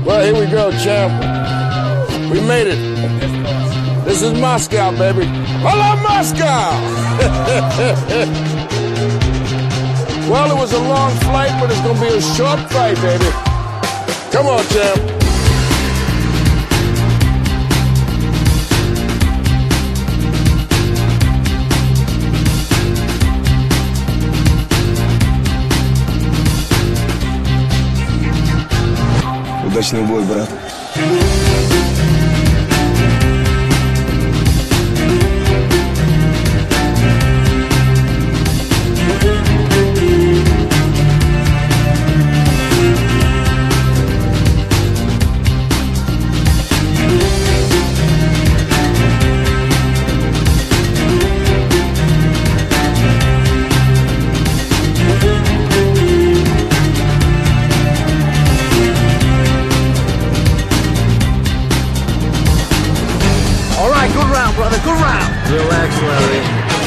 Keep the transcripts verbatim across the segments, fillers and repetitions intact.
Well, here we go, champ. We made it. This is Moscow, baby. Hello, Moscow! Well, it was a long flight, but it's gonna be a short fight, baby. Come on, champ. Удачный бой, брат. Good round, brother. Good round. Relax, Larry.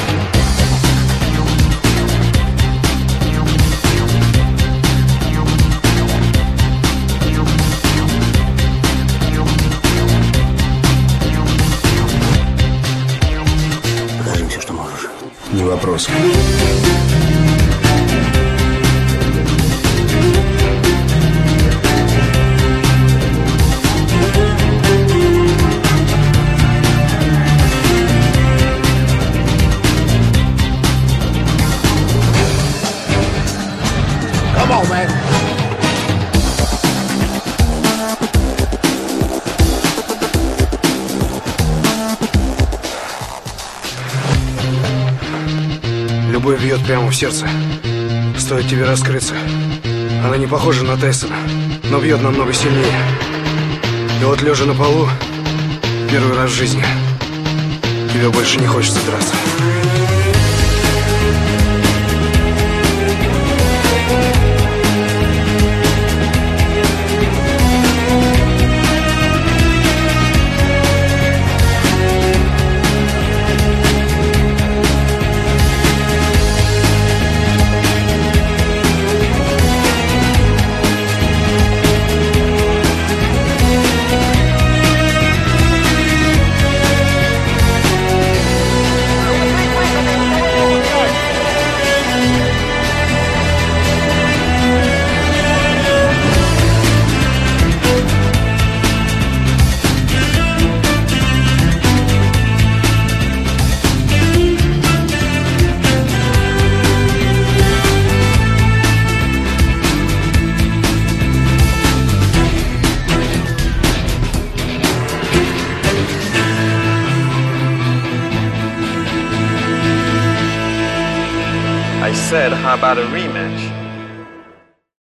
Покажи все, что можешь. Не вопрос. Come on, man. Любовь бьет прямо в сердце. Стоит тебе раскрыться. Она не похожа на Тайсона, но бьет намного сильнее. И вот лежа на полу, первый раз в жизни, тебе больше не хочется драться. I said, how about a rematch?